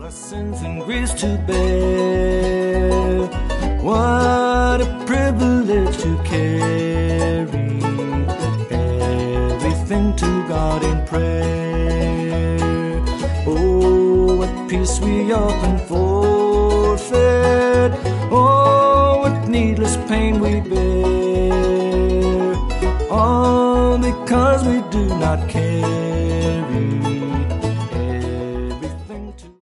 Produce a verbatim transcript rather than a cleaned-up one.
our sins and griefs to bear. What a privilege to carry everything to God in prayer. Oh, what peace we often forfeit. Oh, what needless pain we bear. All because we do not carry